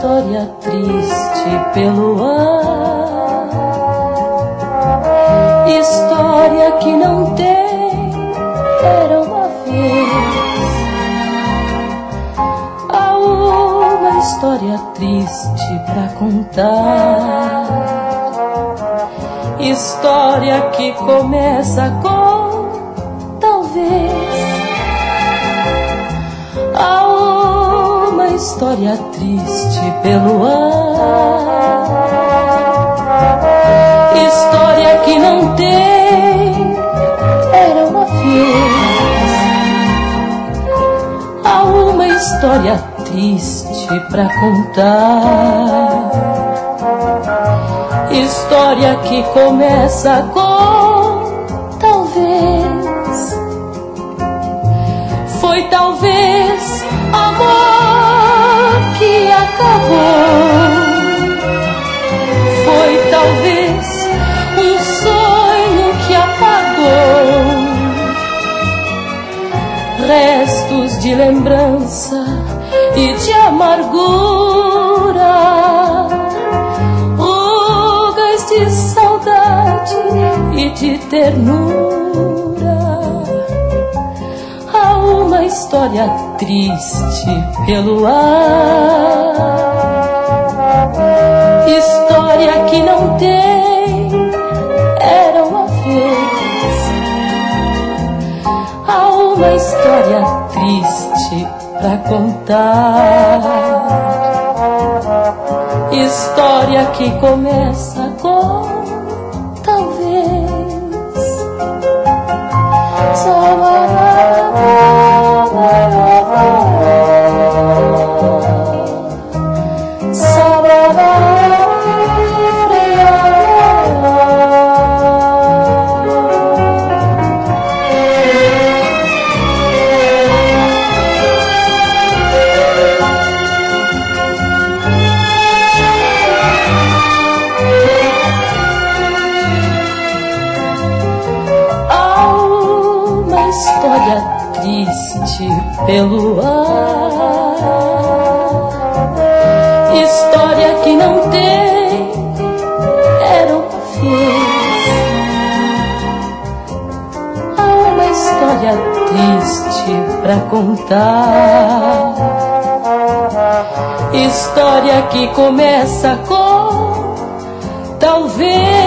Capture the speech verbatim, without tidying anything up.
história triste pelo ar, história que não tem, era uma vez. Há uma história triste pra contar, história que começa com talvez. Há uma história triste pelo ar, história que não tem, era uma vez. Há uma história triste pra contar, história que começa com talvez. Foi talvez amor que acabou, foi talvez um sonho que apagou, restos de lembrança e de amargura, rugas de saudade e de ternura. Há uma história triste pelo ar, história que não tem, era uma vez. Há uma história triste pra contar, história que começa com talvez. História triste pelo ar, história que não tem, era uma vez. Há uma história triste pra contar, história que começa com talvez.